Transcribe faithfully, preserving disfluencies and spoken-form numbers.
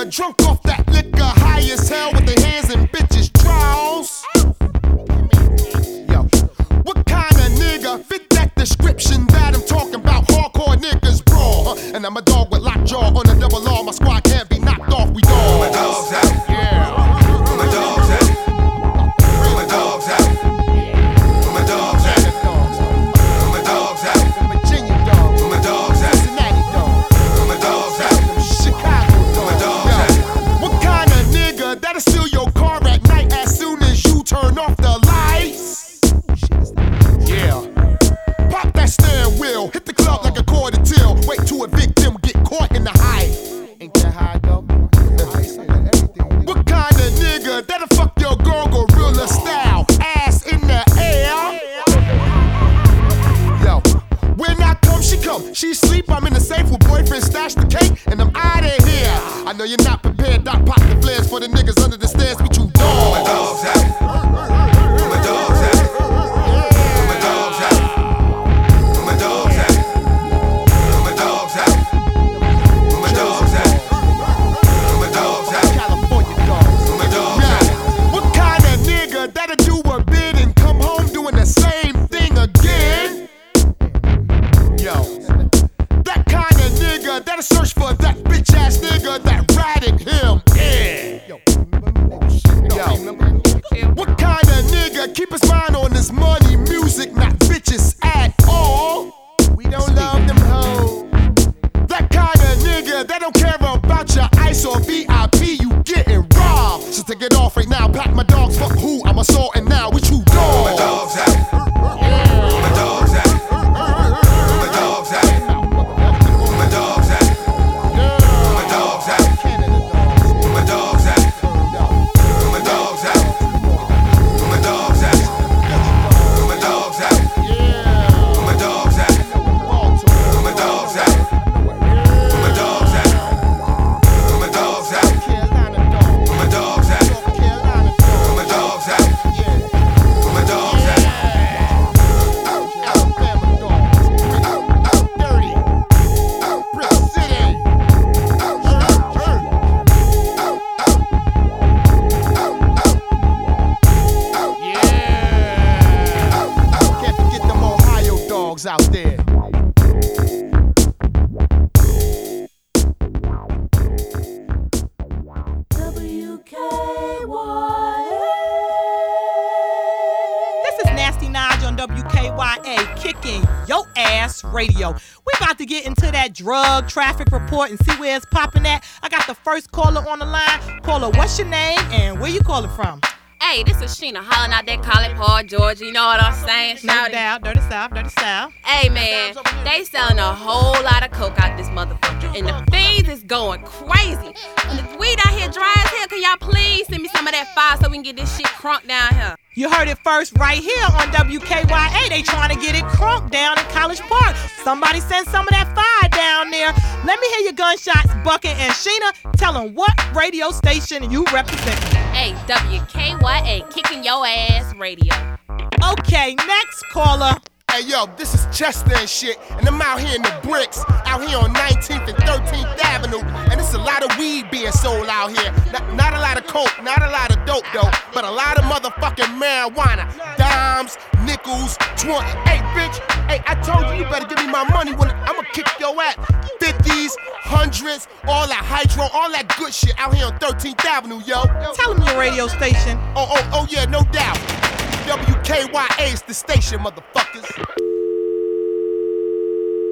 nigga drunk off that liquor, high as hell with their hands in bitches' drawers. Yo, what kind of nigga fit that description that I'm talking about? Hardcore niggas brawl, huh? And I'm a dog with lockjaw on a double law. My squad can't be knocked off. We dogs. Where my dogs at? Yeah. Where my dogs at? Where my dogs at? Where my dogs at? Where my dogs at? Virginia dogs. Where my dogs at? Cincinnati dogs. Where my dogs at? Chicago dogs. Where my dogs at? What kind of nigga that'll steal your car at night as soon as you turn off the lights? Yeah. Pop that steering wheel, hit the club like a quarter till. Wait till a victim get caught in the high. Ain't that high though? What kind of nigga that'll fuck your girl gorilla style? Ass in the air. Yo, when I come, she come. She sleep, I'm in the safe with boyfriend stash the cake, and I'm out of here. I know you're not prepared, Doc pop the flares for the niggas under the stairs, but you Where my dogs. dogs at? Where my dogs at? Where my dogs at? Where my dogs at? Where my dogs at? Where my dogs at? Where my dogs at? California dogs. Where my dogs Yeah. at? What kind of nigga that'll do a bid and come home doing the same thing again? Yo, that kind of nigga that'll search for that bitch ass nigga that ratted him in. Yo, what kind of nigga keep his mind on his money, music, not bitches at all? We don't love them hoes. That kind of nigga that don't care about your ice or V I P, you getting robbed. So take it off right now, pack my dogs, fuck who, I'm assaulting now, with you Where my dogs. dogs at? Where my dogs at? Where my dogs at? Where my dogs at? Where my dogs at? Where my dogs at? Where my dogs at? Where my dogs at? Where my dogs at? Where my dogs at? Where my dogs at? Where my dogs at? Where my dogs at? Where my dogs at? Where my dogs at? Where my dogs at? Can't forget them Ohio dogs out there. W K Y A. This is Nasty Naj on W K Y A, kicking yo ass radio. We about to get into that drug traffic report and see where it's popping at. I got the first caller on the line. Caller, what's your name and where you calling from? Hey, this is Sheena hollering out that College Park, Georgia. You know what I'm saying? No Shout it. doubt, Dirty South, Dirty South. Hey, man, they selling a whole lot of coke out this motherfucker. And the fiends is going crazy. And the weed out here dry as hell. Can y'all please send me some of that fire so we can get this shit crunk down here? You heard it first right here on W K Y A. They trying to get it crunk down in College Park. Somebody send some of that fire down there. Let me hear your gunshots, Bucket and Sheena. Tell them what radio station you represent. Hey, W K Y A, kicking your ass radio. Okay, next caller. Hey yo, this is Chester and shit, and I'm out here in the bricks, out here on nineteenth and thirteenth Avenue, and it's a lot of weed being sold out here. Not, not a lot of coke, not a lot of dope though, but a lot of motherfucking marijuana. Dimes, nickels, twenty. Hey bitch, hey, I told you you better give me my money when I'ma kick your ass. fifties, hundreds, all that hydro, all that good shit out here on thirteenth Avenue, yo. Tell them your radio station. Oh, oh, oh yeah, no doubt. W K Y A is the station, motherfuckers.